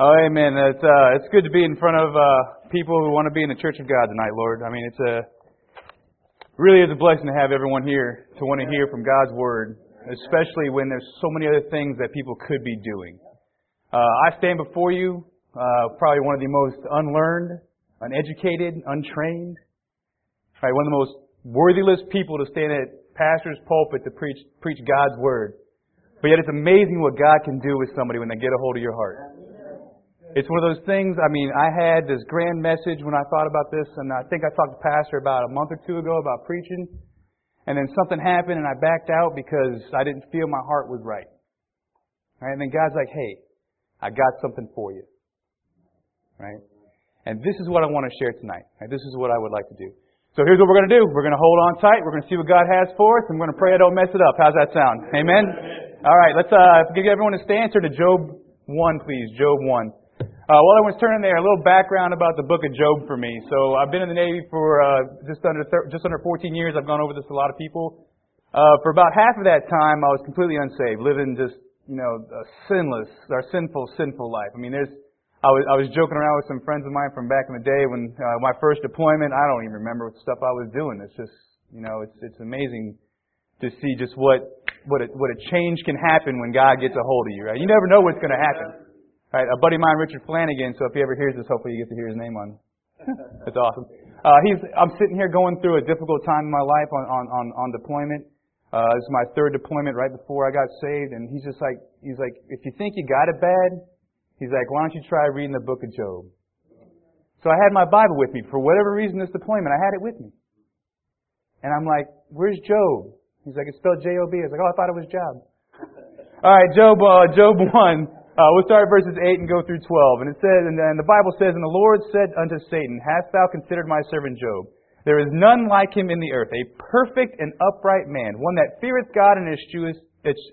Oh, amen. It's good to be in front of people who want to be in the Church of God tonight, Lord. I mean, really is a blessing to have everyone here to want to hear from God's Word, especially when there's so many other things that people could be doing. I stand before you, probably one of the most unlearned, uneducated, untrained, right, one of the most worthless people to stand at pastor's pulpit to preach God's Word. But yet it's amazing what God can do with somebody when they get a hold of your heart. It's one of those things, I mean, I had this grand message when I thought about this, and I think I talked to Pastor about a month or two ago about preaching, and then something happened and I backed out because I didn't feel my heart was right. Right? And then God's like, hey, I got something for you. Right? And this is what I want to share tonight. Right? This is what I would like to do. So here's what we're going to do. We're going to hold on tight. We're going to see what God has for us, and we're going to pray I don't mess it up. How's that sound? Amen? All right, let's give everyone a stand. Turn to Job 1, please. Job 1. While everyone's turning there, a little background about the book of Job for me. So I've been in the Navy for just under 14 years. I've gone over this to a lot of people. For about half of that time, I was completely unsaved, living just, a sinful life. I mean, I was joking around with some friends of mine from back in the day when my first deployment. I don't even remember what stuff I was doing. It's just, it's amazing to see just what a change can happen when God gets a hold of you. Right? You never know what's going to happen. Right, a buddy of mine, Richard Flanagan, so if he ever hears this, hopefully you get to hear his name on. That's awesome. I'm sitting here going through a difficult time in my life on deployment. This is my third deployment right before I got saved, and he's like, if you think you got it bad, he's like, why don't you try reading the book of Job? So I had my Bible with me. For whatever reason, this deployment, I had it with me. And I'm like, where's Job? He's like, it's spelled J-O-B. I was like, oh, I thought it was Job. All right, Job 1. We'll start at verses 8 and go through 12. And it says, and the Bible says, and the Lord said unto Satan, hast thou considered my servant Job? There is none like him in the earth, a perfect and upright man, one that feareth God and escheweth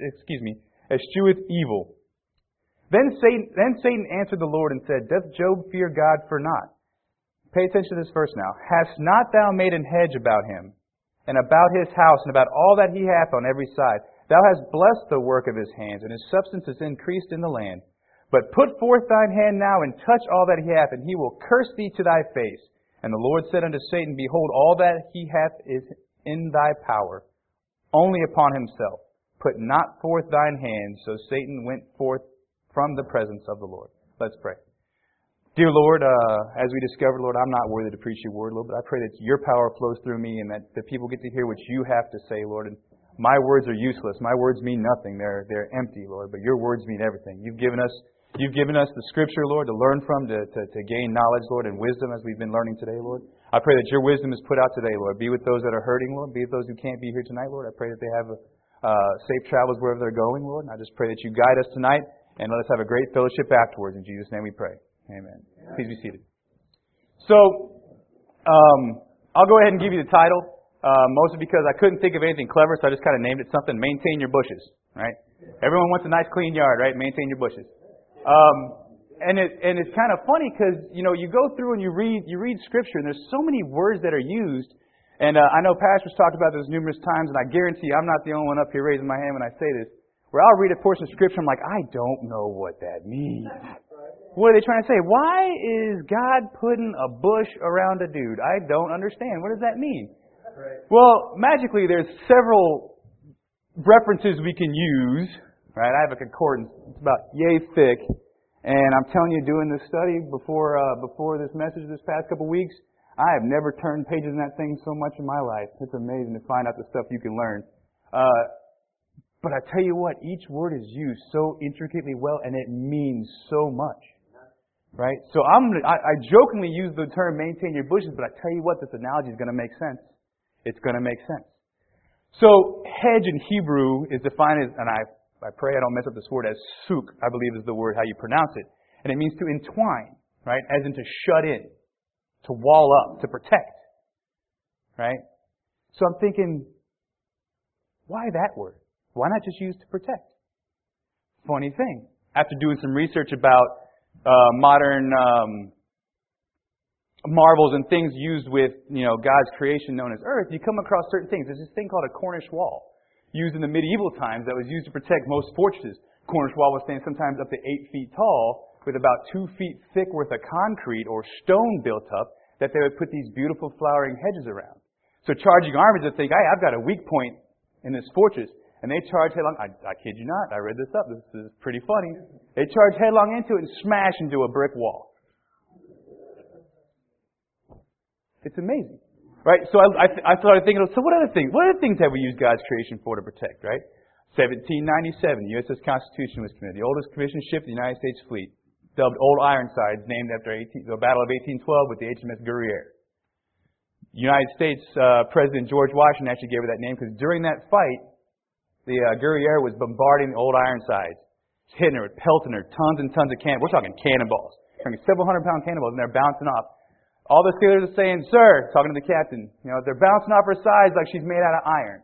evil. Then Satan answered the Lord and said, doth Job fear God for naught? Pay attention to this verse now. Hast not thou made an hedge about him, and about his house, and about all that he hath on every side? Thou hast blessed the work of his hands, and his substance is increased in the land. But put forth thine hand now, and touch all that he hath, and he will curse thee to thy face. And the Lord said unto Satan, behold, all that he hath is in thy power, only upon himself. Put not forth thine hand. So Satan went forth from the presence of the Lord. Let's pray. Dear Lord, as we discovered, Lord, I'm not worthy to preach your word, Lord, but I pray that your power flows through me and that the people get to hear what you have to say, Lord. And my words are useless. My words mean nothing. They're empty, Lord, but your words mean everything. You've given us the Scripture, Lord, to learn from, to gain knowledge, Lord, and wisdom as we've been learning today, Lord. I pray that your wisdom is put out today, Lord. Be with those that are hurting, Lord. Be with those who can't be here tonight, Lord. I pray that they have safe travels wherever they're going, Lord. And I just pray that you guide us tonight and let us have a great fellowship afterwards. In Jesus' name we pray. Amen. Please be seated. So, I'll go ahead and give you the title. Mostly because I couldn't think of anything clever, so I just kind of named it something, Maintain Your Bushes, right? Everyone wants a nice clean yard, right? Maintain your bushes. And it's kind of funny because, you go through and you read Scripture and there's so many words that are used. And I know pastors talked about this numerous times, and I guarantee I'm not the only one up here raising my hand when I say this, where I'll read a portion of Scripture, I'm like, I don't know what that means. What are they trying to say? Why is God putting a bush around a dude? I don't understand. What does that mean? Well, magically, there's several references we can use. Right? I have a concordance. It's about yay thick. And I'm telling you, doing this study before this message this past couple weeks, I have never turned pages in that thing so much in my life. It's amazing to find out the stuff you can learn. But I tell you what, each word is used so intricately well, and it means so much. Right? So I jokingly use the term maintain your bushes, but I tell you what, this analogy is going to make sense. It's going to make sense. So, hedge in Hebrew is defined as, and I pray I don't mess up this word, as suk, I believe is the word, how you pronounce it. And it means to entwine, right? As in to shut in, to wall up, to protect. Right? So I'm thinking, why that word? Why not just use to protect? Funny thing. After doing some research about modern marvels and things used with, God's creation known as earth, you come across certain things. There's this thing called a Cornish wall, used in the medieval times that was used to protect most fortresses. Cornish wall was standing sometimes up to 8 feet tall, with about 2 feet thick worth of concrete or stone built up that they would put these beautiful flowering hedges around. So charging armies would think, hey, I've got a weak point in this fortress. And they charge headlong. I kid you not. I read this up. This is pretty funny. They charge headlong into it and smash into a brick wall. It's amazing. Right? So I started thinking, so what other things have we used God's creation for to protect, right? 1797, the USS Constitution was committed. The oldest commissioned ship in the United States fleet, dubbed Old Ironsides, named after the Battle of 1812 with the HMS Guerriere. United States President George Washington actually gave her that name because during that fight, the Guerriere was bombarding the Old Ironsides, hitting her, pelting her, tons and tons of cannonballs. We're talking cannonballs. We're talking several hundred-pound cannonballs, and they're bouncing off. All the sailors are saying, sir, talking to the captain, they're bouncing off her sides like she's made out of iron.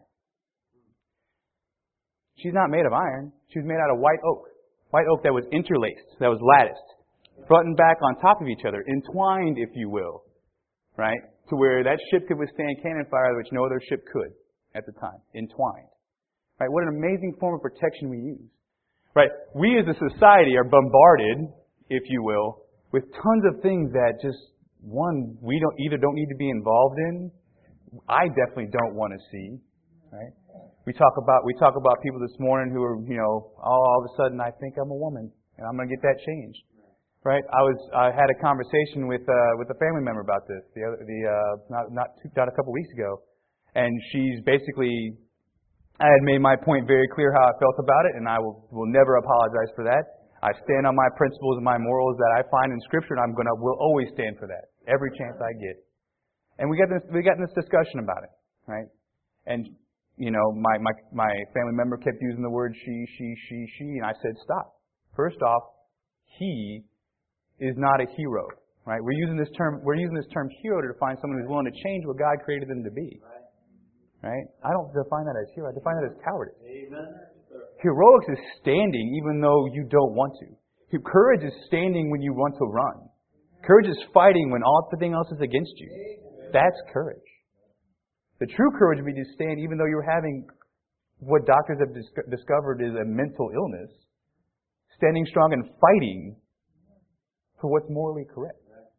She's not made of iron. She was made out of white oak. White oak that was interlaced, that was latticed, front and back on top of each other, entwined, if you will, right? To where that ship could withstand cannon fire, which no other ship could at the time. Entwined. Right? What an amazing form of protection we use. Right? We as a society are bombarded, if you will, with tons of things that just, one, we don't need to be involved in. I definitely don't want to see. Right? We talk about people this morning who are, all of a sudden I think I'm a woman and I'm going to get that changed. Right? I had a conversation with a family member about this not a couple weeks ago, and she's basically, I had made my point very clear how I felt about it, and I will never apologize for that. I stand on my principles and my morals that I find in Scripture, and will always stand for that every chance I get. And we got in this discussion about it, right? And my family member kept using the word she, and I said, stop. First off, he is not a hero, right? We're using this term hero to define someone who's willing to change what God created them to be. Right? I don't define that as hero. I define that as cowardice. Amen. Heroics is standing even though you don't want to. Courage is standing when you want to run. Courage is fighting when everything else is against you. That's courage. The true courage would be to stand even though you're having what doctors have discovered is a mental illness. Standing strong and fighting for what's morally correct.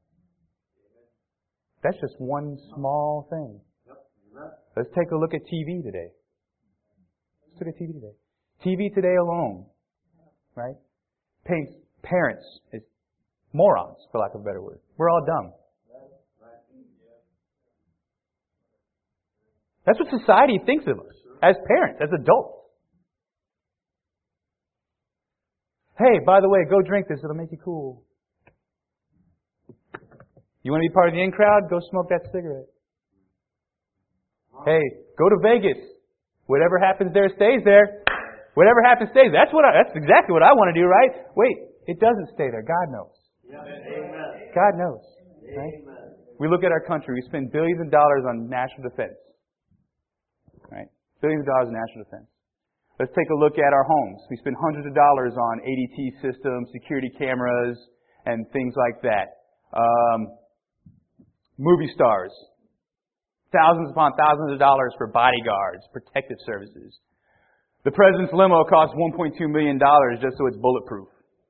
That's just one small thing. Let's take a look at TV today. Let's look at TV today. TV today alone, right, paints parents as morons, for lack of a better word. We're all dumb. That's what society thinks of us as parents, as adults. Hey, by the way, go drink this. It'll make you cool. You want to be part of the in crowd? Go smoke that cigarette. Hey, go to Vegas. Whatever happens there stays there. Whatever happens stays. That's exactly what I want to do, right? Wait, it doesn't stay there. God knows. Amen. God knows. Right? We look at our country. We spend billions of dollars on national defense. Right? Billions of dollars on national defense. Let's take a look at our homes. We spend hundreds of dollars on ADT systems, security cameras, and things like that. Movie stars. Thousands upon thousands of dollars for bodyguards, protective services. The president's limo costs $1.2 million just so it's bulletproof.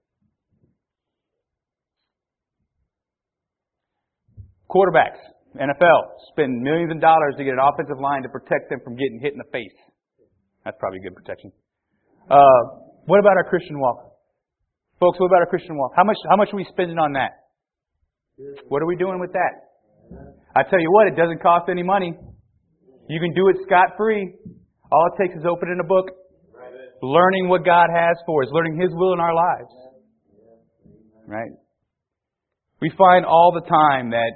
Quarterbacks, NFL, spend millions of dollars to get an offensive line to protect them from getting hit in the face. That's probably good protection. What about our Christian walk? Folks, what about our Christian walk? How much are we spending on that? What are we doing with that? I tell you what, it doesn't cost any money. You can do it scot-free. All it takes is opening a book, learning what God has for us, learning His will in our lives. Right? We find all the time that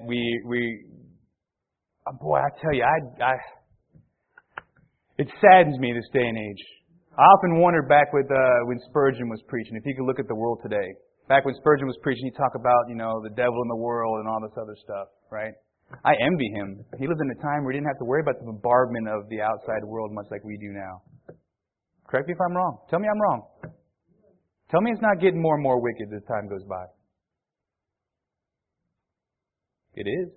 I tell you, it saddens me this day and age. I often wondered back with when Spurgeon was preaching, if you could look at the world today. Back when Spurgeon was preaching, he'd talk about, the devil in the world and all this other stuff, right? I envy him. He lived in a time where he didn't have to worry about the bombardment of the outside world much like we do now. Correct me if I'm wrong. Tell me I'm wrong. Tell me it's not getting more and more wicked as time goes by. It is.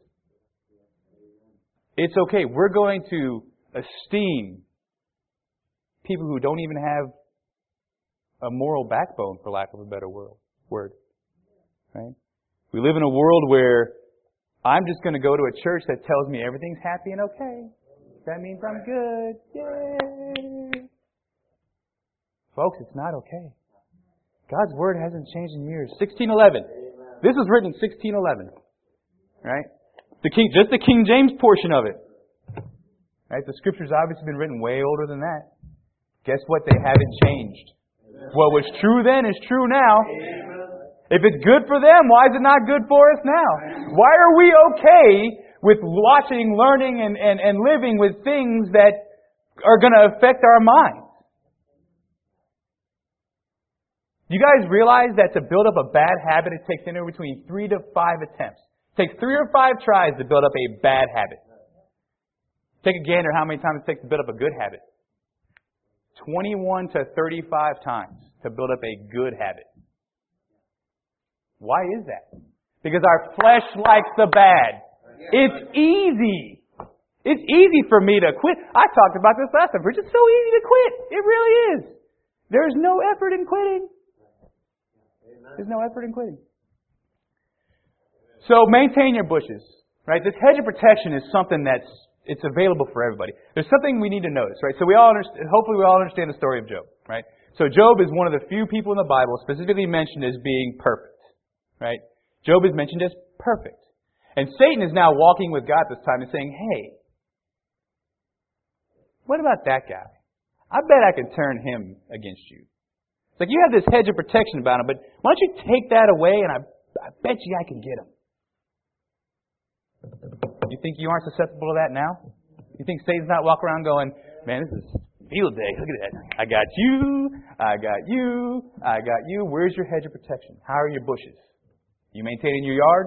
It's okay. We're going to esteem people who don't even have a moral backbone, for lack of a better word. Right? We live in a world where I'm just going to go to a church that tells me everything's happy and okay. That means I'm good. Yay! Folks, it's not okay. God's Word hasn't changed in years. 1611. This was written in 1611. Right? Just the King James portion of it. Right? The Scripture's obviously been written way older than that. Guess what? They haven't changed. What was true then is true now. If it's good for them, why is it not good for us now? Why are we okay with watching, learning, and living with things that are going to affect our minds? You guys realize that to build up a bad habit, it takes anywhere between 3 to 5 attempts. It takes 3 or 5 tries to build up a bad habit. Take a gander how many times it takes to build up a good habit. 21 to 35 times to build up a good habit. Why is that? Because our flesh likes the bad. It's easy. It's easy for me to quit. I talked about this last time. It's just so easy to quit. It really is. There's no effort in quitting. There's no effort in quitting. So maintain your bushes. Right? This hedge of protection is something it's available for everybody. There's something we need to notice, right? So hopefully we all understand the story of Job, right? So Job is one of the few people in the Bible specifically mentioned as being perfect, right? Job is mentioned as perfect. And Satan is now walking with God this time and saying, hey, what about that guy? I bet I can turn him against you. It's like you have this hedge of protection about him, but why don't you take that away and I bet you I can get him. You think you aren't susceptible to that now? You think Satan's not walking around going, man, this is field day. Look at that. I got you. I got you. I got you. Where's your hedge of protection? How are your bushes? You maintaining your yard?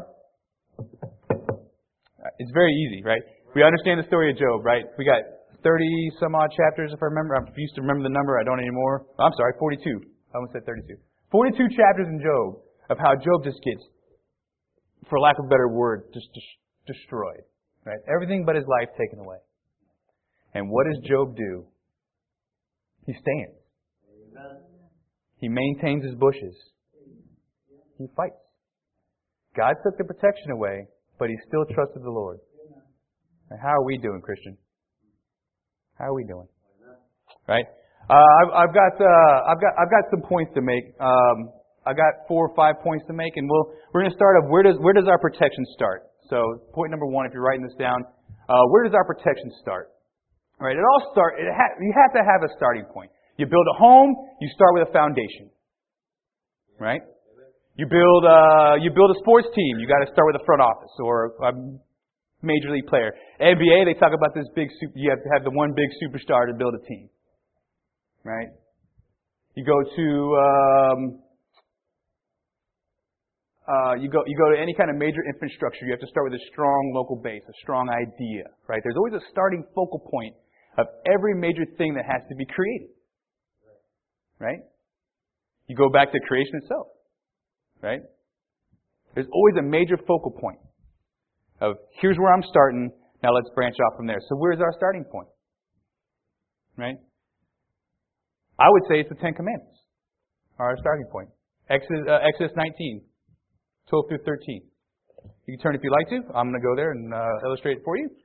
It's very easy, right? We understand the story of Job, right? We got 30 some odd chapters, if I remember. I used to remember the number. I don't anymore. I'm sorry, 42. I almost said 32. 42 chapters in Job of how Job just gets, for lack of a better word, just destroyed. Right? Everything but his life taken away. And what does Job do? He stands. He maintains his bushes. He fights. God took the protection away, but he still trusted the Lord. And how are we doing, Christian? How are we doing? Right? I've got some points to make. I've got 4 or 5 points to make, and we're going to start off. Where does our protection start? So, point number 1, if you're writing this down, where does our protection start? All right, you have to have a starting point. You build a home, you start with a foundation. Right? You build a sports team, you got to start with a front office or a major league player. NBA, they talk about this you have to have the one big superstar to build a team. Right? You go to you go to any kind of major infrastructure, you have to start with a strong local base, a strong idea, right? There's always a starting focal point of every major thing that has to be created, right? You go back to creation itself, right? There's always a major focal point of here's where I'm starting, now let's branch off from there. So where's our starting point, right? I would say it's the 10 Commandments are our starting point. Exodus 19. 12 through 13. You can turn if you'd like to. I'm going to go there and illustrate it for you.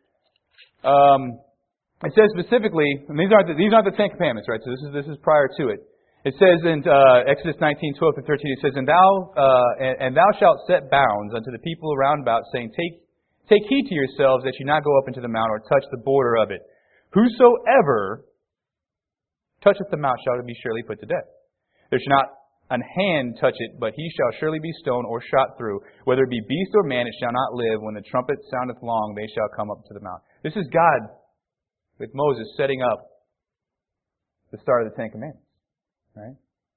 It says specifically, and these aren't the 10 Commandments, right? So this is prior to it. It says in Exodus 19, 12 through 13, it says, And thou shalt set bounds unto the people around about, saying, Take heed to yourselves that you not go up into the mount or touch the border of it. Whosoever toucheth the mount shall be surely put to death. There shall not an hand touch it, but he shall surely be stoned or shot through. Whether it be beast or man, it shall not live. When the trumpet soundeth long, they shall come up to the mount. This is God with Moses setting up the start of the 10 Commandments. Right?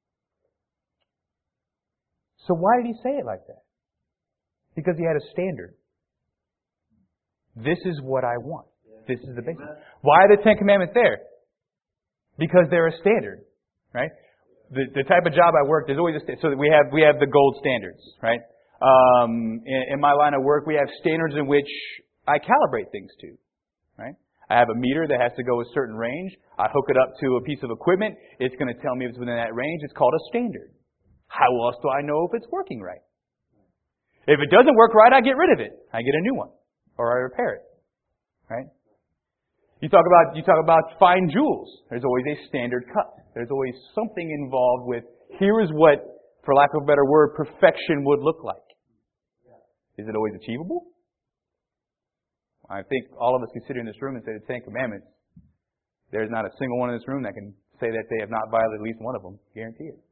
So why did he say it like that? Because he had a standard. This is what I want. This is the basis. Why are the 10 Commandments there? Because they're a standard. Right? The type of job I work, there's always so that we have the gold standards, right? In my line of work, we have standards in which I calibrate things to, right? I have a meter that has to go a certain range. I hook it up to a piece of equipment. It's going to tell me if it's within that range. It's called a standard. How else do I know if it's working right? If it doesn't work right, I get rid of it. I get a new one. Or I repair it. Right? You talk about fine jewels. There's always a standard cut. There's always something involved with, here is what, for lack of a better word, perfection would look like. Is it always achievable? I think all of us can sit in this room and say the Ten Commandments. There's not a single one in this room that can say that they have not violated at least one of them. Guarantee it.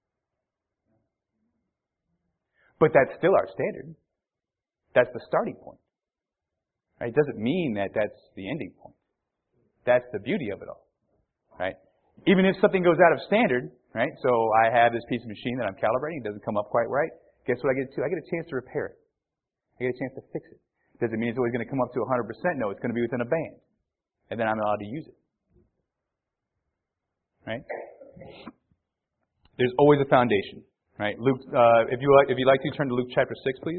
But that's still our standard. That's the starting point. Right? It doesn't mean that that's the ending point. That's the beauty of it all. Right? Even if something goes out of standard, right? So I have this piece of machine that I'm calibrating. It doesn't come up quite right. Guess what I get to? I get a chance to repair it. I get a chance to fix it. Does it mean it's always going to come up to 100%? No, it's going to be within a band. And then I'm allowed to use it. Right? There's always a foundation. Right? Luke, if you'd like to turn to Luke chapter 6, please.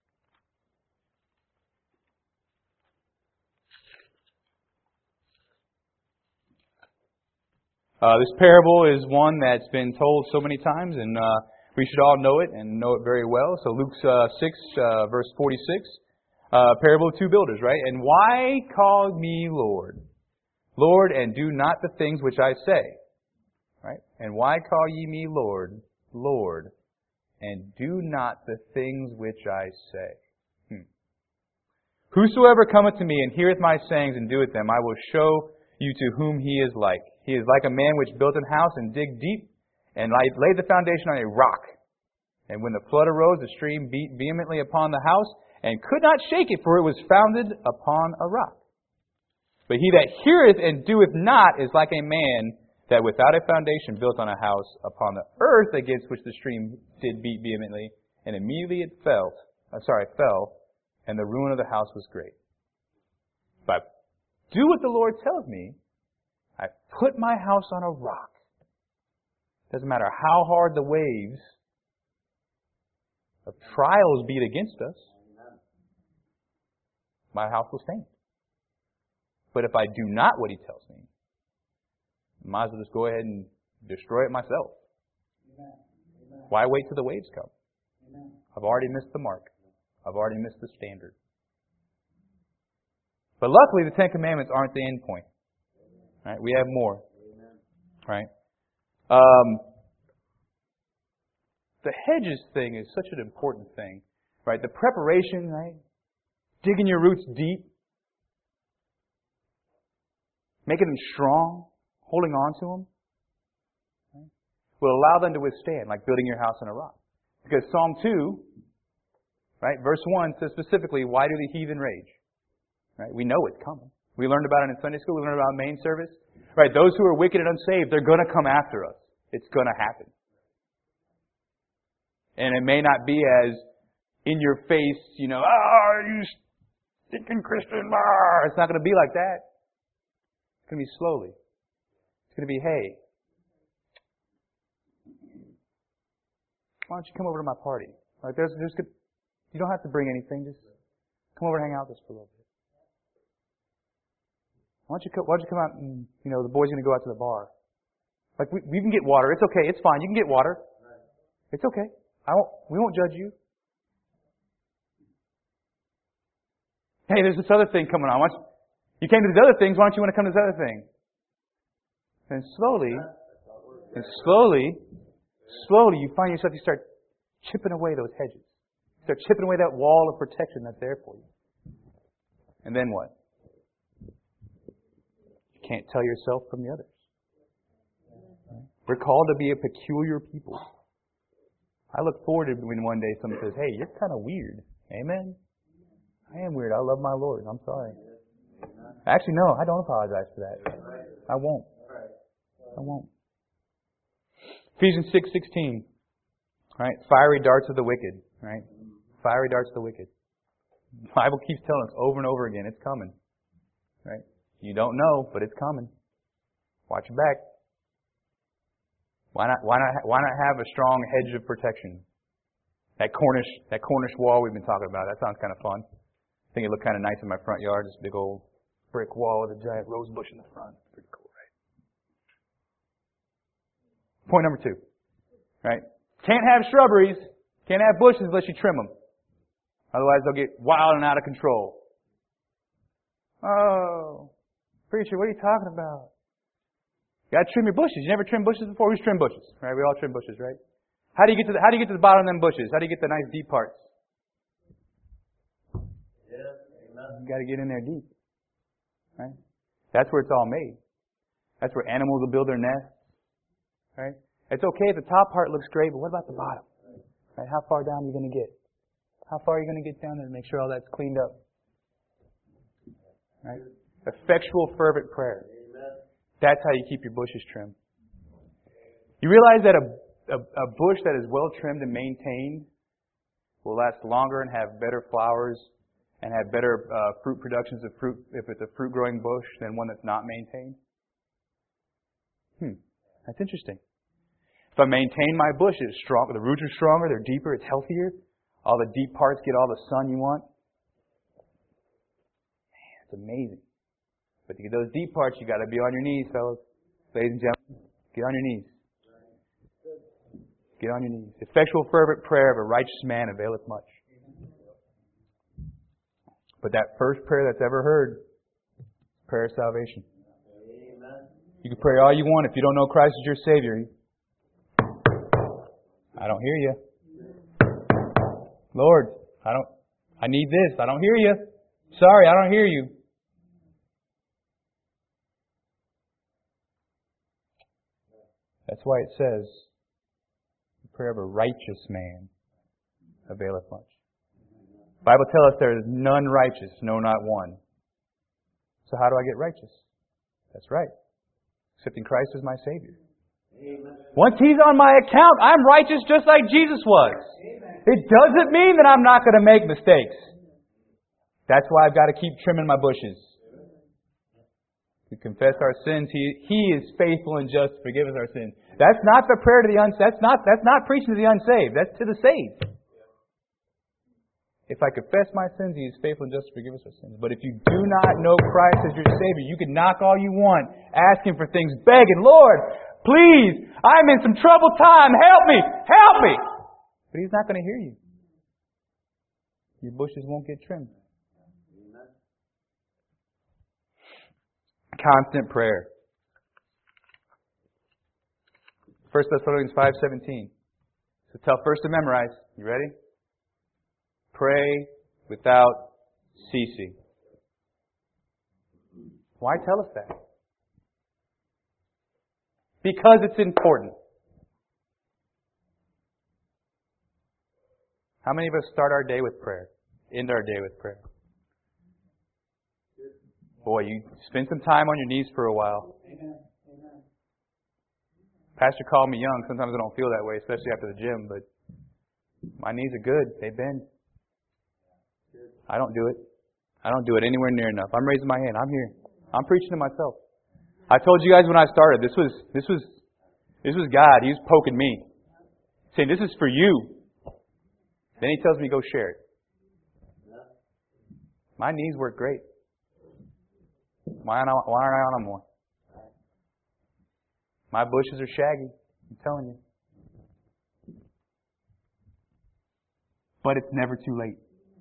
This parable is one that's been told so many times, and we should all know it and know it very well. So Luke 6, verse 46, parable of two builders, right? And why call me Lord, Lord, and do not the things which I say? Right? And why call ye me Lord, Lord, and do not the things which I say? Whosoever cometh to me and heareth my sayings and doeth them, I will show you to whom he is like. He is like a man which built an house and digged deep and laid the foundation on a rock. And when the flood arose, the stream beat vehemently upon the house and could not shake it, for it was founded upon a rock. But he that heareth and doeth not is like a man that without a foundation built on a house upon the earth, against which the stream did beat vehemently, and immediately it fell, and the ruin of the house was great. But do what the Lord tells me. I put my house on a rock. Doesn't matter how hard the waves of trials beat against us, my house will stand. But if I do not what He tells me, I might as well just go ahead and destroy it myself. Why wait till the waves come? I've already missed the mark. I've already missed the standard. But luckily, the Ten Commandments aren't the end point. Right? We have more. Right? The hedges thing is such an important thing. Right? The preparation, right? Digging your roots deep. Making them strong. Holding on to them. Right? Will allow them to withstand, like building your house on a rock. Because Psalm 2, right, verse 1 says specifically, why do the heathen rage? Right? We know it's coming. We learned about it in Sunday school. We learned about main service. Right? Those who are wicked and unsaved, they're going to come after us. It's going to happen. And it may not be as in your face, you stinking Christian. It's not going to be like that. It's going to be slowly. It's going to be, hey, why don't you come over to my party? Like you don't have to bring anything. Just come over and hang out with us for a little bit. Why don't you come out and, the boys are going to go out to the bar. Like, we can get water. It's okay. It's fine. You can get water. It's okay. We won't judge you. Hey, there's this other thing coming on. You came to these other things. Why don't you want to come to this other thing? And slowly, you find yourself, you start chipping away those hedges. You start chipping away that wall of protection that's there for you. And then what? Can't tell yourself from the others. We're called to be a peculiar people. I look forward to when one day someone says, hey, you're kind of weird. Amen? I am weird. I love my Lord. I'm sorry. Actually, no, I don't apologize for that. I won't. Ephesians 6:16. Right? Fiery darts of the wicked. Right? Fiery darts of the wicked. The Bible keeps telling us over and over again, it's coming. Right? You don't know, but it's coming. Watch your back. Why not have a strong hedge of protection? That Cornish wall we've been talking about, that sounds kind of fun. I think it looked kind of nice in my front yard, this big old brick wall with a giant rose bush in the front. Pretty cool, right? Point number 2. Right? Can't have shrubberies, can't have bushes unless you trim them. Otherwise they'll get wild and out of control. Oh, preacher, what are you talking about? You gotta trim your bushes. You never trimmed bushes before? Who's trimmed bushes? Right? We all trim bushes, right? How do you get to the bottom of them bushes? How do you get the nice deep parts? You gotta get in there deep. Right? That's where it's all made. That's where animals will build their nests. Right? It's okay if the top part looks great, but what about the bottom? Right? How far down are you going to get? How far are you going to get down there to make sure all that's cleaned up? Right? Effectual, fervent prayer. That's how you keep your bushes trimmed. You realize that a bush that is well trimmed and maintained will last longer and have better flowers and have better fruit productions of fruit if it's a fruit-growing bush than one that's not maintained? That's interesting. If I maintain my bush, it's strong, the roots are stronger, they're deeper, it's healthier. All the deep parts get all the sun you want. Man, it's amazing. But to get those deep parts, you got to be on your knees, fellas. Ladies and gentlemen, get on your knees. Get on your knees. Effectual, fervent prayer of a righteous man availeth much. But that first prayer that's ever heard, prayer of salvation. You can pray all you want if you don't know Christ as your Savior. I don't hear you. Lord, I need this. I don't hear you. Sorry, I don't hear you. That's why it says, the prayer of a righteous man availeth much. The Bible tells us there is none righteous, no, not one. So how do I get righteous? That's right. Accepting Christ as my Savior. Amen. Once He's on my account, I'm righteous just like Jesus was. Amen. It doesn't mean that I'm not going to make mistakes. That's why I've got to keep trimming my bushes. We confess our sins. He is faithful and just to forgive us our sins. That's not the prayer to the unsaved. That's not preaching to the unsaved. That's to the saved. If I confess my sins, He is faithful and just to forgive us our sins. But if you do not know Christ as your Savior, you can knock all you want, asking for things, begging, Lord, please, I'm in some troubled time. Help me! Help me! But He's not going to hear you. Your bushes won't get trimmed. Constant prayer. 1 Thessalonians 5:17. It's a tough verse to memorize. You ready? Pray without ceasing. Why tell us that? Because it's important. How many of us start our day with prayer? End our day with prayer? Boy, you spend some time on your knees for a while. Pastor called me young. Sometimes I don't feel that way, especially after the gym, but my knees are good. They bend. I don't do it. I don't do it anywhere near enough. I'm raising my hand. I'm here. I'm preaching to myself. I told you guys when I started, this was God. He was poking me, saying, "This is for you." Then He tells me to go share it. My knees work great. Why aren't I on them more? My bushes are shaggy. I'm telling you. But it's never too late.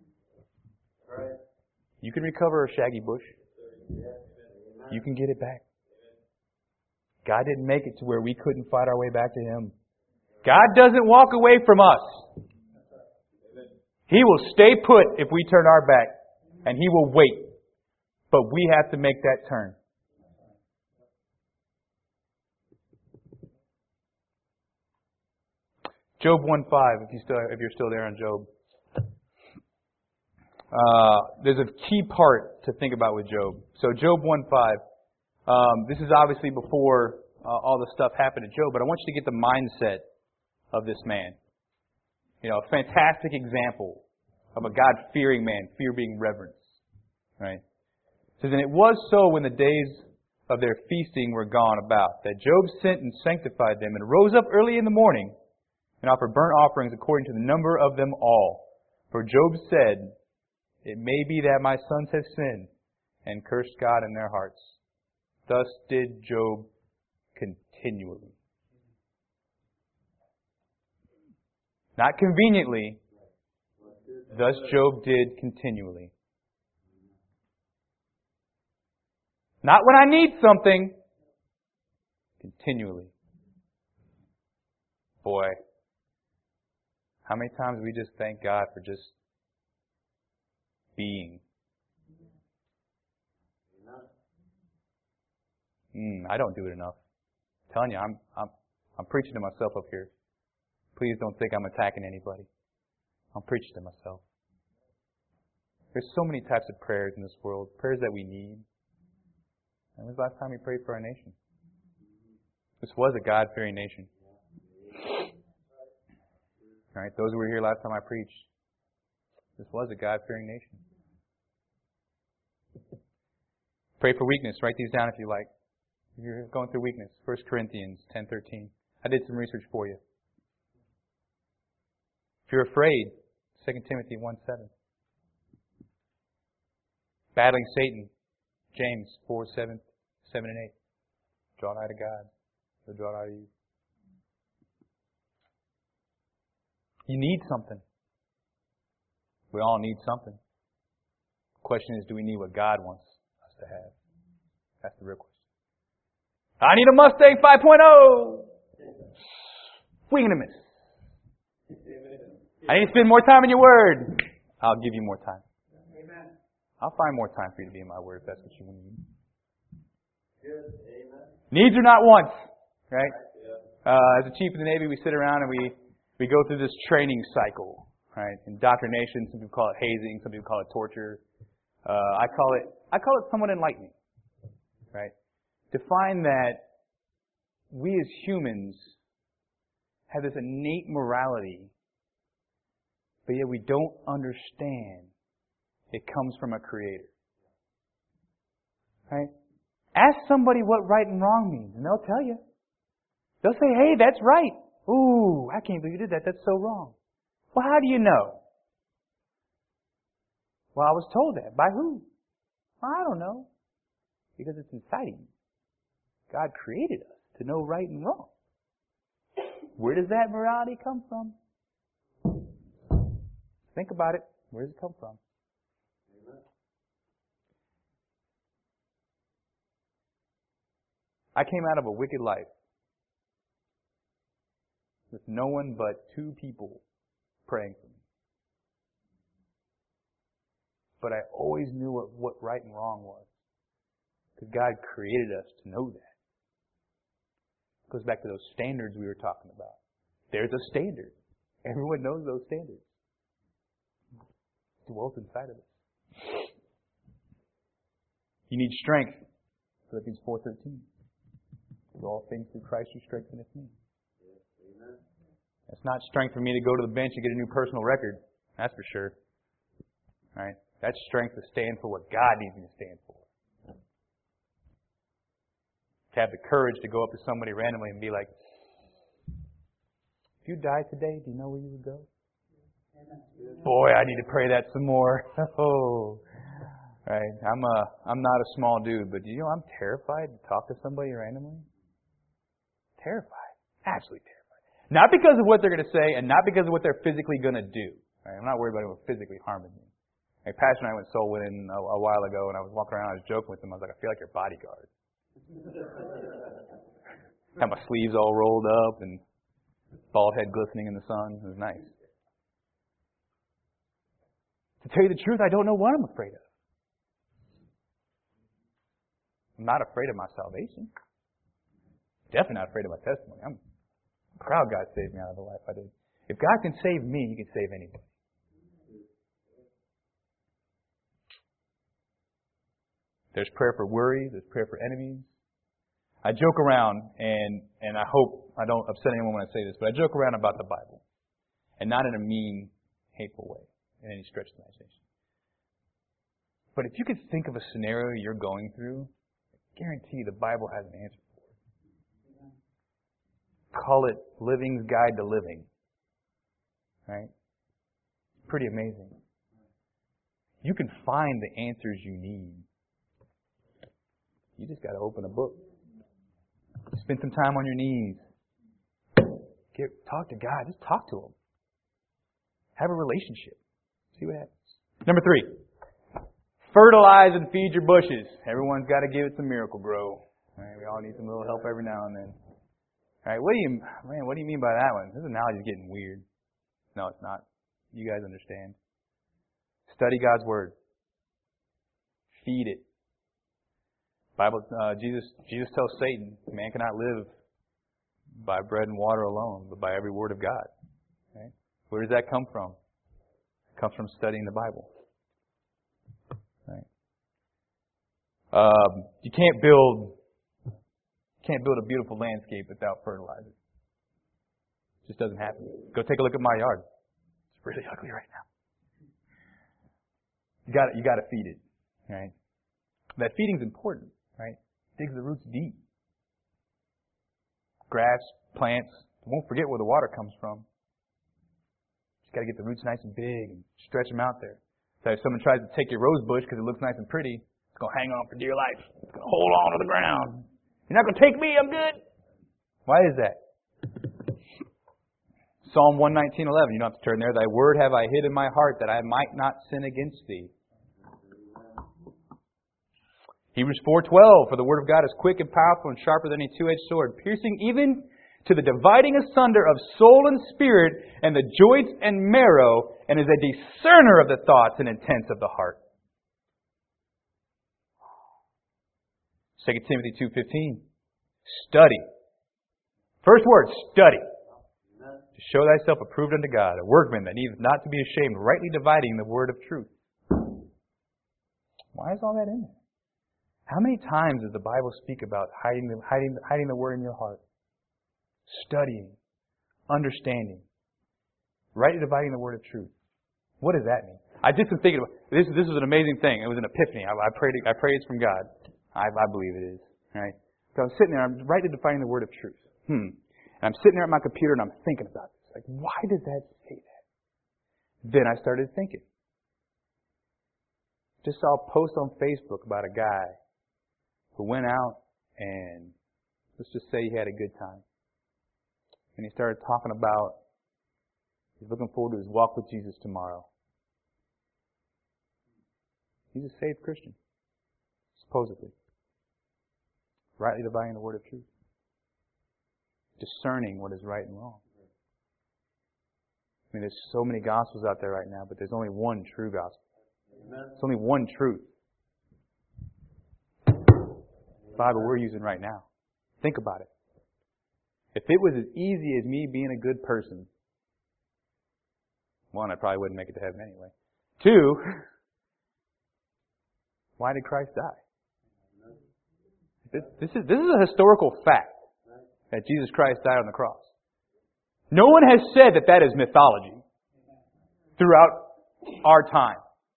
You can recover a shaggy bush. You can get it back. God didn't make it to where we couldn't fight our way back to Him. God doesn't walk away from us. He will stay put if we turn our back. And He will wait. But we have to make that turn. Job 1:5, if you're still there on Job. There's a key part to think about with Job. So Job 1:5. This is obviously before all the stuff happened to Job, but I want you to get the mindset of this man. You know, a fantastic example of a God-fearing man, fear being reverence. Right? It says, "And it was so when the days of their feasting were gone about, that Job sent and sanctified them, and rose up early in the morning, and offered burnt offerings according to the number of them all. For Job said, It may be that my sons have sinned, and cursed God in their hearts. Thus did Job continually." Not conveniently, Thus Job did continually. Not when I need something. Continually. Boy, how many times we just thank God for just being. I don't do it enough. I'm telling you, I'm preaching to myself up here. Please don't think I'm attacking anybody. I'm preaching to myself. There's so many types of prayers in this world, prayers that we need. When was the last time we prayed for our nation? This was a God-fearing nation. All right, those who were here last time I preached, this was a God-fearing nation. Pray for weakness. Write these down if you like. If you're going through weakness, 1 Corinthians 10:13. I did some research for you. If you're afraid, 2 Timothy 1:7. Battling Satan, James 4:7 and 8. Draw nigh to God. He'll draw nigh to you. You need something. We all need something. The question is, do we need what God wants us to have? That's the real question. I need a Mustang 5.0! Swing and a miss. I need to spend more time in your Word. I'll give you more time. Amen. I'll find more time for you to be in my Word if that's what you need. Good. Amen. Needs are not wants. Right? As a chief of the Navy, we sit around and we go through this training cycle. Right? Indoctrination, some people call it hazing, some people call it torture. I call it somewhat enlightening. Right? To find that we as humans have this innate morality, but yet we don't understand it comes from a Creator. Right? Ask somebody what right and wrong means, and they'll tell you. They'll say, hey, that's right. Ooh, I can't believe you did that. That's so wrong. Well, how do you know? Well, I was told that. By who? Well, I don't know. Because it's inside of you. God created us to know right and wrong. Where does that morality come from? Think about it. Where does it come from? I came out of a wicked life with no one but 2 people praying for me. But I always knew what right and wrong was. Because God created us to know that. It goes back to those standards we were talking about. There's a standard. Everyone knows those standards. It dwells inside of us. You need strength. Philippians 4:13. Do all things through Christ who strengtheneth me. It's not strength for me to go to the bench and get a new personal record. That's for sure. Right? That's strength to stand for what God needs me to stand for. To have the courage to go up to somebody randomly and be like, if you died today, do you know where you would go? Boy, I need to pray that some more. Oh, right. I'm not a small dude, but I'm terrified to talk to somebody randomly. Terrified. Absolutely terrified. Not because of what they're going to say and not because of what they're physically going to do. Right? I'm not worried about anyone physically harming me. Like Pastor and I went soul winning a while ago, and I was walking around, I was joking with him. I was like, I feel like your bodyguard. Had my sleeves all rolled up and bald head glistening in the sun. It was nice. To tell you the truth, I don't know what I'm afraid of. I'm not afraid of my salvation. Definitely not afraid of my testimony. I'm proud God saved me out of the life I did. If God can save me, He can save anybody. There's prayer for worry. There's prayer for enemies. I joke around, and I hope I don't upset anyone when I say this, but I joke around about the Bible. And not in a mean, hateful way, in any stretch of the imagination. But if you could think of a scenario you're going through, I guarantee the Bible has an answer for it. Call it Living's Guide to Living. Right? Pretty amazing. You can find the answers you need. You just got to open a book. Spend some time on your knees. Talk to God. Just talk to Him. Have a relationship. See what Number 3. Fertilize and feed your bushes. Everyone's got to give it some Miracle-Gro. Right? We all need some little help every now and then. All right, what do you mean by that one? This analogy is getting weird. No, it's not. You guys understand. Study God's Word. Feed it. Bible. Jesus tells Satan, man cannot live by bread and water alone, but by every word of God. Okay? Where does that come from? It comes from studying the Bible. Right? You can't build a beautiful landscape without fertilizer. It just doesn't happen. Go take a look at my yard. It's really ugly right now. You got to feed it. Right? That feeding's important. Right? Digs the roots deep. Grass, plants, won't forget where the water comes from. Just got to get the roots nice and big and stretch them out there. So if someone tries to take your rose bush because it looks nice and pretty, it's going to hang on for dear life. It's going to hold on to the ground. You're not going to take me, I'm good. Why is that? Psalm 119:11. You don't have to turn there. Thy word have I hid in my heart that I might not sin against thee. Hebrews 4:12, for the word of God is quick and powerful and sharper than any two-edged sword, piercing even to the dividing asunder of soul and spirit and the joints and marrow, and is a discerner of the thoughts and intents of the heart. 2 Timothy 2:15, study. First word, study. To show thyself approved unto God, a workman that needeth not to be ashamed, rightly dividing the word of truth. Why is all that in there? How many times does the Bible speak about hiding the word in your heart? Studying, understanding, rightly dividing the word of truth. What does that mean? I just been thinking about this. This was an amazing thing. It was an epiphany. I pray it's from God. I believe it is. Right? So I'm sitting there. I'm rightly defining the word of truth. And I'm sitting there at my computer and I'm thinking about this. Like, why does that say that? Then I started thinking. Just saw a post on Facebook about a guy who went out and let's just say he had a good time. And he started talking about he's looking forward to his walk with Jesus tomorrow. He's a saved Christian, supposedly. Rightly dividing the word of truth. Discerning what is right and wrong. I mean, there's so many gospels out there right now, but there's only one true gospel. There's only one truth. Bible we're using right now. Think about it. If it was as easy as me being a good person, one, I probably wouldn't make it to heaven anyway. Two, why did Christ die? This is a historical fact that Jesus Christ died on the cross. No one has said that is mythology throughout our time.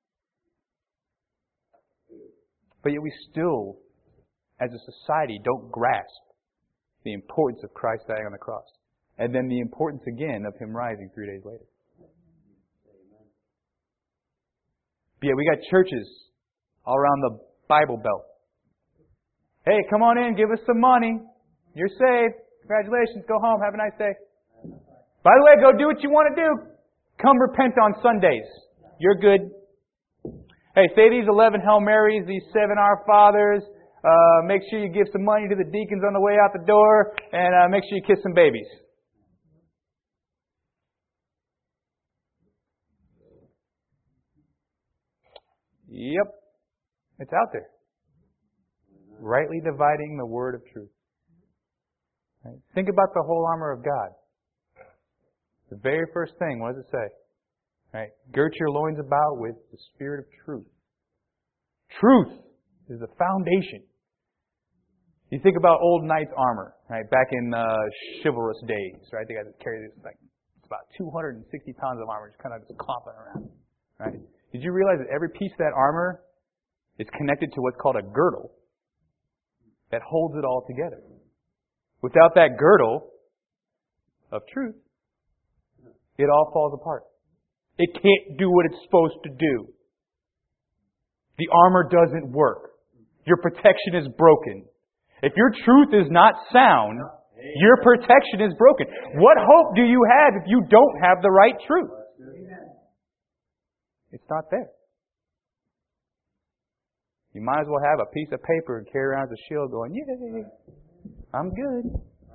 But yet we still, as a society, don't grasp the importance of Christ dying on the cross. And then the importance again of Him rising 3 days later. But yet we got churches all around the Bible Belt. Hey, come on in, give us some money. You're saved. Congratulations, go home, have a nice day. By the way, go do what you want to do. Come repent on Sundays. You're good. Hey, say these 11 Hail Marys, these 7 Our Fathers. Make sure you give some money to the deacons on the way out the door. And make sure you kiss some babies. Yep. It's out there. Rightly dividing the word of truth. Right? Think about the whole armor of God. The very first thing, what does it say? Right? Girt your loins about with the spirit of truth. Truth is the foundation. You think about old knights' armor, right? Back in chivalrous days, right? They got to carry this it's about 260 pounds of armor, just kind of clomping around, right? Did you realize that every piece of that armor is connected to what's called a girdle that holds it all together? Without that girdle of truth, it all falls apart. It can't do what it's supposed to do. The armor doesn't work. Your protection is broken. If your truth is not sound, your protection is broken. What hope do you have if you don't have the right truth? It's not there. You might as well have a piece of paper and carry around as a shield going, yay, I'm good.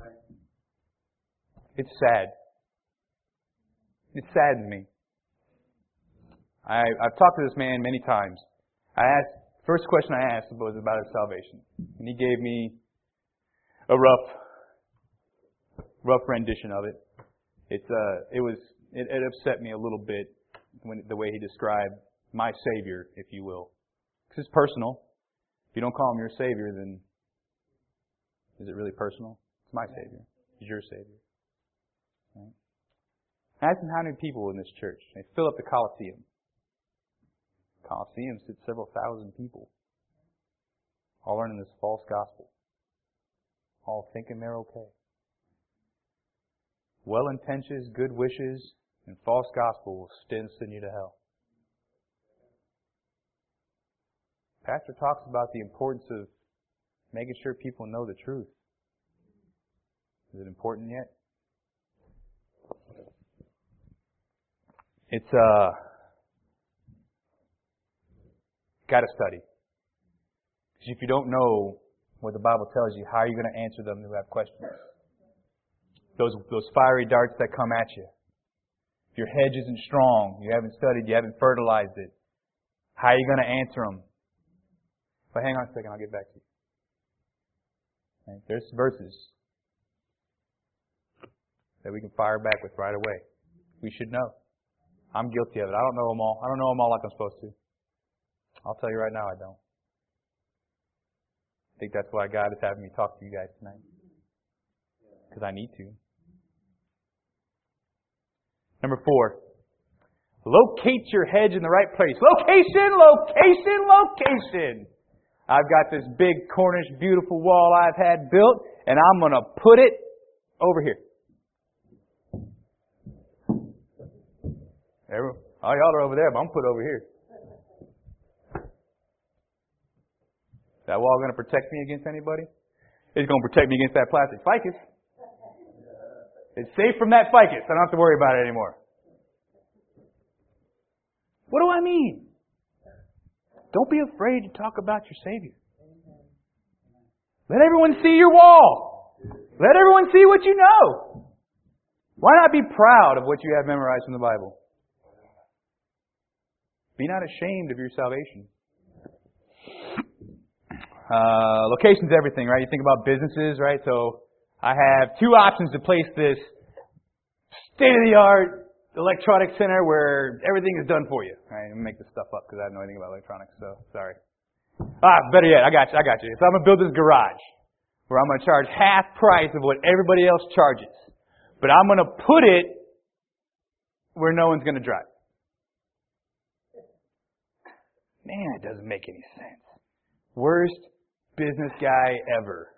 It's sad. It saddens me. I've talked to this man many times. First question I asked was about his salvation. And he gave me a rough rendition of it. It upset me a little bit the way he described my Savior, if you will. Because it's personal. If you don't call Him your Savior, then is it really personal? It's my Savior. It's your Savior. Right? Ask him how many people in this church. They fill up the Coliseum. Coliseum sits several thousand people. All learning this false gospel. All thinking they're okay. Well-intentions, good wishes, and false gospel will send you to hell. Pastor talks about the importance of making sure people know the truth. Is it important yet? It's got to study. Because if you don't know what the Bible tells you, how are you going to answer them who have questions? Those fiery darts that come at you. If your hedge isn't strong, you haven't studied, you haven't fertilized it, how are you going to answer them? But hang on a second, I'll get back to you. Right? There's verses that we can fire back with right away. We should know. I'm guilty of it. I don't know them all. I don't know them all like I'm supposed to. I'll tell you right now, I don't. I think that's why God is having me talk to you guys tonight. Because I need to. Number 4. Locate your hedge in the right place. Location, location, location. I've got this big Cornish beautiful wall I've had built, and I'm going to put it over here. All y'all are over there, but I'm put over here. Is that wall going to protect me against anybody? It's going to protect me against that plastic ficus. It's safe from that ficus. I don't have to worry about it anymore. What do I mean? Don't be afraid to talk about your Savior. Let everyone see your wall. Let everyone see what you know. Why not be proud of what you have memorized from the Bible? Be not ashamed of your salvation. Location's everything, right? You think about businesses, right? So I have 2 options to place this state-of-the-art electronic center where everything is done for you. Right? I'm going to make this stuff up because I don't know anything about electronics, so sorry. Better yet, I got you. So I'm going to build this garage where I'm going to charge half price of what everybody else charges. But I'm going to put it where no one's going to drive. Man, it doesn't make any sense. Worst business guy ever.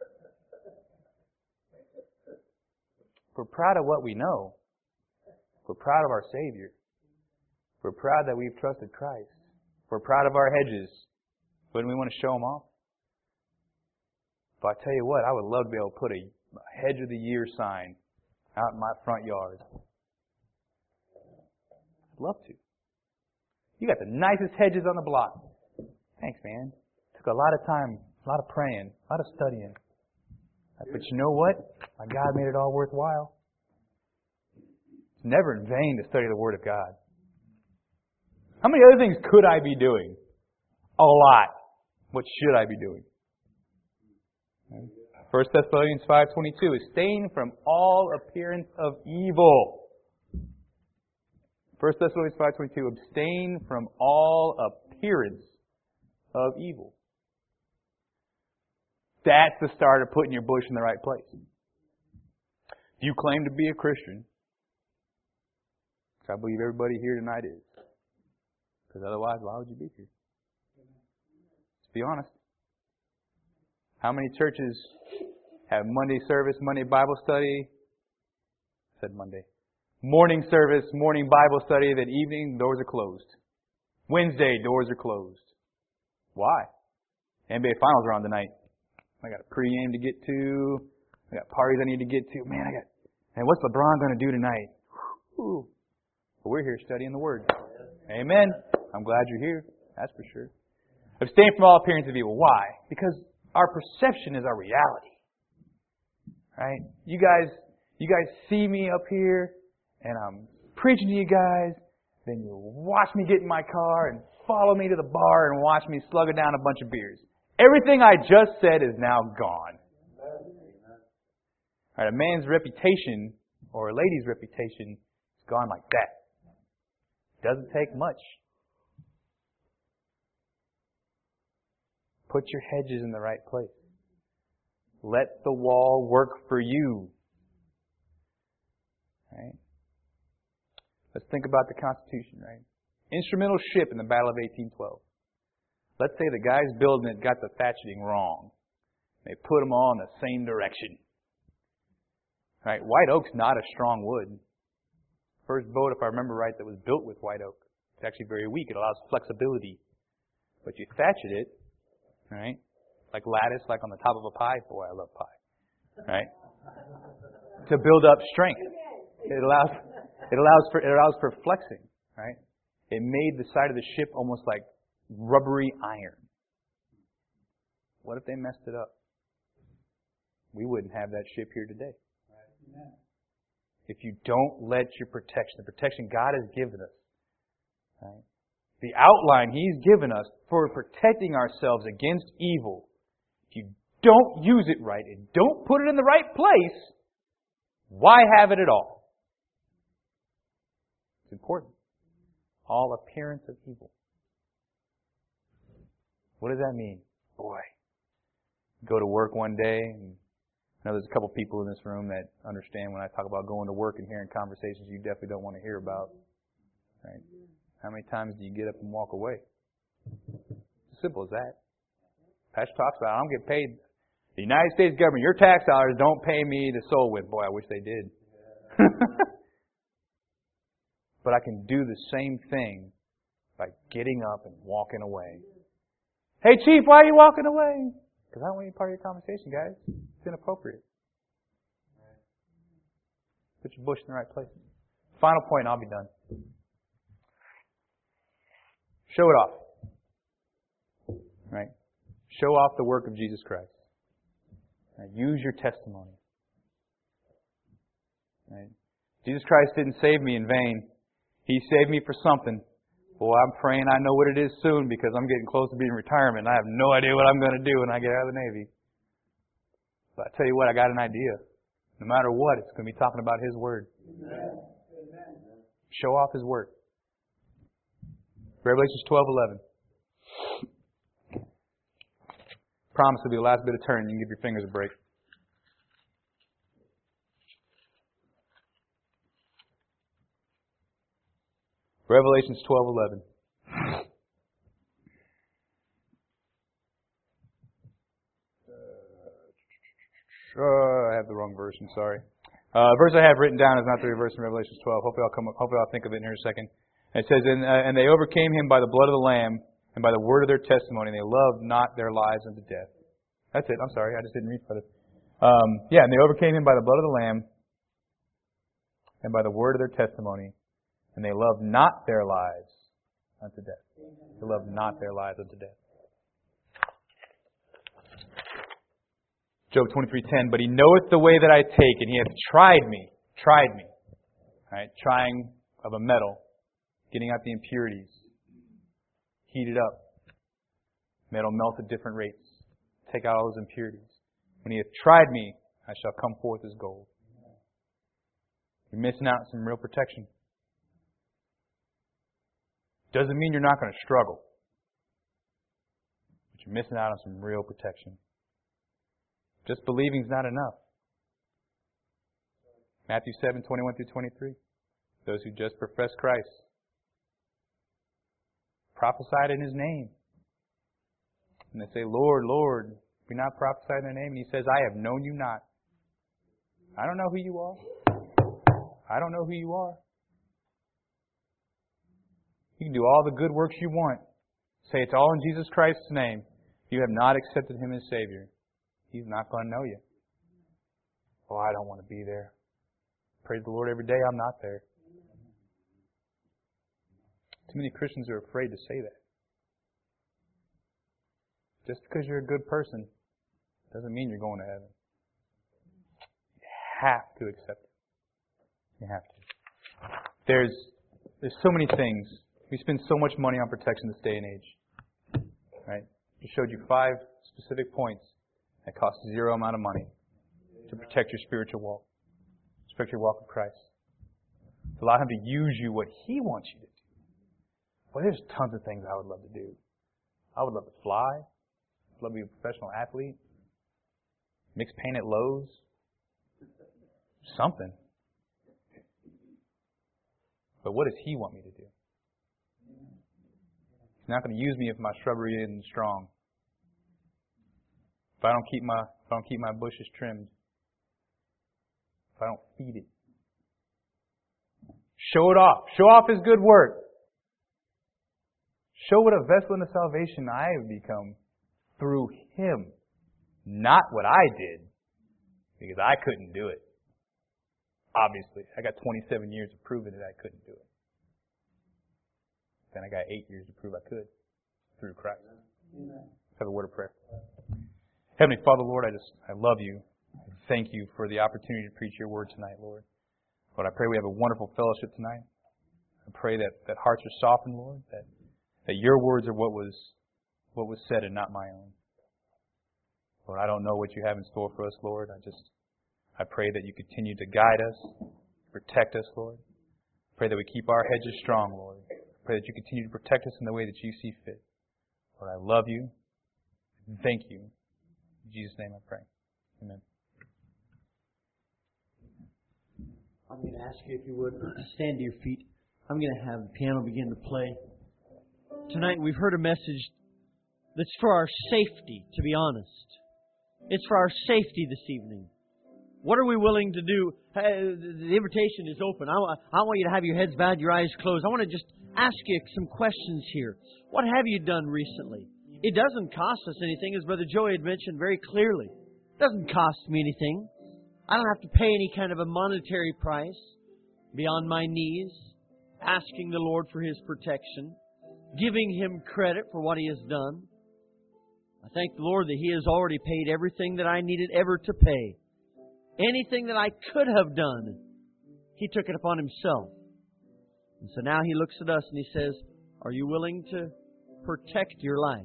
We're proud of what we know. We're proud of our Savior. We're proud that we've trusted Christ. We're proud of our hedges. Wouldn't we want to show them off? But I tell you what, I would love to be able to put a hedge of the year sign out in my front yard. I'd love to. You got the nicest hedges on the block. Thanks, man. Took a lot of time, a lot of praying, a lot of studying. But you know what? My God made it all worthwhile. It's never in vain to study the Word of God. How many other things could I be doing? A lot. What should I be doing? 1 Thessalonians 5:22 is abstain from all appearance of evil. 1 Thessalonians 5:22, abstain from all appearance of evil. That's the start of putting your bush in the right place. If you claim to be a Christian, which I believe everybody here tonight is, because otherwise, why would you be here? Let's be honest. How many churches have Monday service, Monday Bible study? I said Monday. Morning service, morning Bible study, then evening, doors are closed. Wednesday, doors are closed. Why? NBA Finals are on tonight. I got a pregame to get to. I got parties I need to get to. Man, what's LeBron going to do tonight? Whew. But we're here studying the Word. Amen. I'm glad you're here. That's for sure. Abstain from all appearance of evil. Why? Because our perception is our reality. Right? You guys see me up here, and I'm preaching to you guys, then you watch me get in my car and follow me to the bar and watch me slug it down a bunch of beers. Everything I just said is now gone. Right, a man's reputation or a lady's reputation is gone like that. Doesn't take much. Put your hedges in the right place. Let the wall work for you. Right? Let's think about the Constitution, right? Instrumental ship in the Battle of 1812. Let's say the guys building it got the thatching wrong. They put them all in the same direction. Right? White oak's not a strong wood. First boat, if I remember right, that was built with white oak. It's actually very weak. It allows flexibility. But you thatchet it, right? Like lattice, like on the top of a pie. Boy, I love pie. Right? To build up strength. It allows for flexing, right? It made the side of the ship almost like rubbery iron. What if they messed it up? We wouldn't have that ship here today. If you don't let your protection, the protection God has given us, right? The outline He's given us for protecting ourselves against evil, if you don't use it right and don't put it in the right place, why have it at all? It's important. All appearance of evil. What does that mean? Boy, go to work one day, and I know there's a couple people in this room that understand when I talk about going to work and hearing conversations you definitely don't want to hear about. Right? How many times do you get up and walk away? It's simple as that. Pastor talks about, I don't get paid. The United States government, your tax dollars don't pay me to soul win. Boy, I wish they did. But I can do the same thing by getting up and walking away. Hey, Chief, why are you walking away? Because I don't want any part of your conversation, guys. It's inappropriate. Put your bush in the right place. Final point, and I'll be done. Show it off. Right? Show off the work of Jesus Christ. Right? Use your testimony. Right? Jesus Christ didn't save me in vain. He saved me for something. Boy, I'm praying I know what it is soon because I'm getting close to being retirement. And I have no idea what I'm going to do when I get out of the Navy. But I tell you what, I got an idea. No matter what, it's going to be talking about His Word. Amen. Show off His Word. Revelations 12:11. Promise will be the last bit of turn. You can give your fingers a break. Revelations 12:11. I have the wrong version. Sorry. Verse I have written down is not the verse in Revelation 12. Hopefully I'll think of it in here in a second. It says, and they overcame Him by the blood of the Lamb and by the word of their testimony. And they loved not their lives unto death. That's it. I'm sorry. I just didn't read for it. And they overcame Him by the blood of the Lamb and by the word of their testimony. And they loved not their lives unto death. They loved not their lives unto death. Job 23:10. But He knoweth the way that I take, and He hath tried me. Right? Trying of a metal. Getting out the impurities. Heat it up. Metal melt at different rates. Take out all those impurities. When He hath tried me, I shall come forth as gold. You're missing out on some real protection. Doesn't mean you're not going to struggle. But you're missing out on some real protection. Just believing is not enough. Matthew 7:21-23. Those who just profess Christ prophesied in His name. And they say, Lord, Lord, we not prophesied in Thy name. And He says, I have known you not. I don't know who you are. I don't know who you are. You can do all the good works you want. Say it's all in Jesus Christ's name. You have not accepted Him as Savior. He's not going to know you. Oh, I don't want to be there. Praise the Lord every day. I'm not there. Too many Christians are afraid to say that. Just because you're a good person doesn't mean you're going to heaven. You have to accept it. You have to. There's so many things. We spend so much money on protection this day and age. Right? I showed you 5 specific points that cost zero amount of money to protect your spiritual walk. Protect your walk with Christ. To allow Him to use you what He wants you to do. Well, there's tons of things I would love to do. I would love to fly. I'd love to be a professional athlete. Mix paint at Lowe's. Something. But what does He want me to do? He's not going to use me if my shrubbery isn't strong. If I don't keep my bushes trimmed. If I don't feed it. Show it off. Show off His good work. Show what a vessel into salvation I have become through Him. Not what I did. Because I couldn't do it. Obviously. I got 27 years of proving that I couldn't do it. Then I got 8 years to prove I could. Through Christ. Let's have a word of prayer. Heavenly Father, Lord, I love You. I thank You for the opportunity to preach Your word tonight, Lord. Lord, I pray we have a wonderful fellowship tonight. I pray that hearts are softened, Lord, that Your words are what was said and not my own. Lord, I don't know what You have in store for us, Lord. I pray that You continue to guide us, protect us, Lord. I pray that we keep our hedges strong, Lord. I pray that You continue to protect us in the way that You see fit. Lord, I love You. Thank You. In Jesus' name I pray. Amen. I'm going to ask you if you would stand to your feet. I'm going to have the piano begin to play. Tonight we've heard a message that's for our safety, to be honest. It's for our safety this evening. What are we willing to do? The invitation is open. I want you to have your heads bowed, your eyes closed. I want to just ask you some questions here. What have you done recently? It doesn't cost us anything, as Brother Joey had mentioned very clearly. It doesn't cost me anything. I don't have to pay any kind of a monetary price beyond my knees, asking the Lord for His protection, giving Him credit for what He has done. I thank the Lord that He has already paid everything that I needed ever to pay. Anything that I could have done, He took it upon Himself. And so now He looks at us and He says, are you willing to protect your life?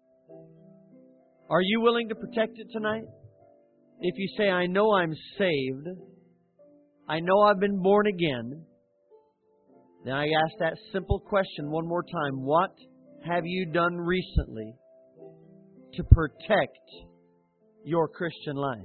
Are you willing to protect it tonight? If you say, I know I'm saved, I know I've been born again, then I ask that simple question one more time. What have you done recently to protect your Christian life?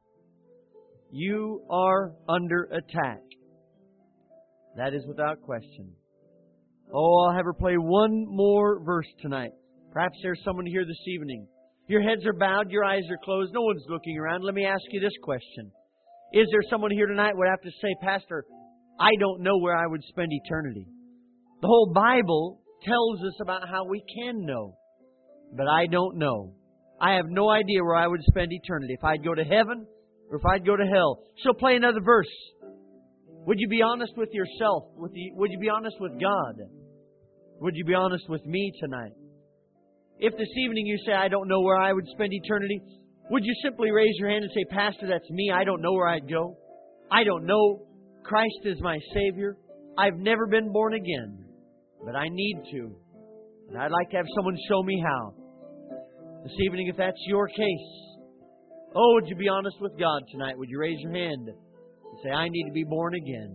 You are under attack. That is without question. Oh, I'll have her play one more verse tonight. Perhaps there's someone here this evening. Your heads are bowed, your eyes are closed, no one's looking around. Let me ask you this question. Is there someone here tonight who would have to say, Pastor, I don't know where I would spend eternity? The whole Bible tells us about how we can know. But I don't know. I have no idea where I would spend eternity. If I'd go to heaven or if I'd go to hell. So play another verse. Would you be honest with yourself? Would you be honest with God? Would you be honest with me tonight? If this evening you say, I don't know where I would spend eternity, would you simply raise your hand and say, Pastor, that's me. I don't know where I'd go. I don't know. Christ is my Savior. I've never been born again, but I need to. And I'd like to have someone show me how. This evening, if that's your case, would you be honest with God tonight? Would you raise your hand and say, I need to be born again?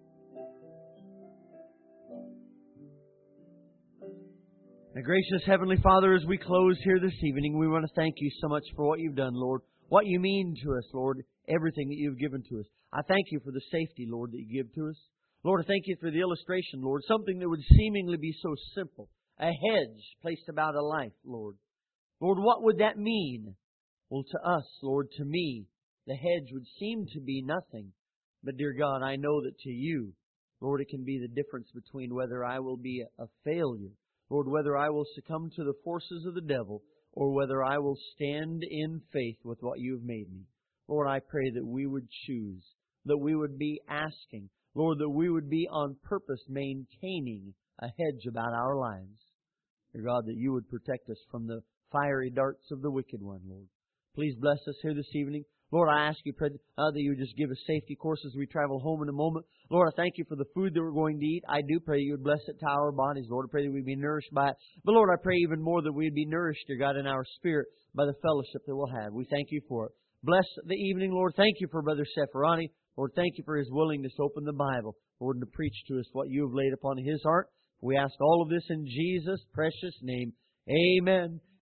Now, gracious Heavenly Father, as we close here this evening, we want to thank You so much for what You've done, Lord. What You mean to us, Lord. Everything that You've given to us. I thank You for the safety, Lord, that You give to us. Lord, I thank You for the illustration, Lord. Something that would seemingly be so simple. A hedge placed about a life, Lord. Lord, what would that mean? Well, to us, Lord, to me, the hedge would seem to be nothing. But, dear God, I know that to You, Lord, it can be the difference between whether I will be a failure, Lord, whether I will succumb to the forces of the devil, or whether I will stand in faith with what You have made me. Lord, I pray that we would choose, that we would be asking, Lord, that we would be on purpose maintaining a hedge about our lives. Dear God, that You would protect us from the fiery darts of the wicked one, Lord. Please bless us here this evening. Lord, I ask you that you would just give us safety course as we travel home in a moment. Lord, I thank you for the food that we're going to eat. I do pray you would bless it to our bodies. Lord, I pray that we'd be nourished by it. But Lord, I pray even more that we'd be nourished, dear God, in our spirit by the fellowship that we'll have. We thank you for it. Bless the evening, Lord. Thank you for Brother Sepharani. Lord, thank you for his willingness to open the Bible, Lord, and to preach to us what you have laid upon his heart. We ask all of this in Jesus' precious name. Amen.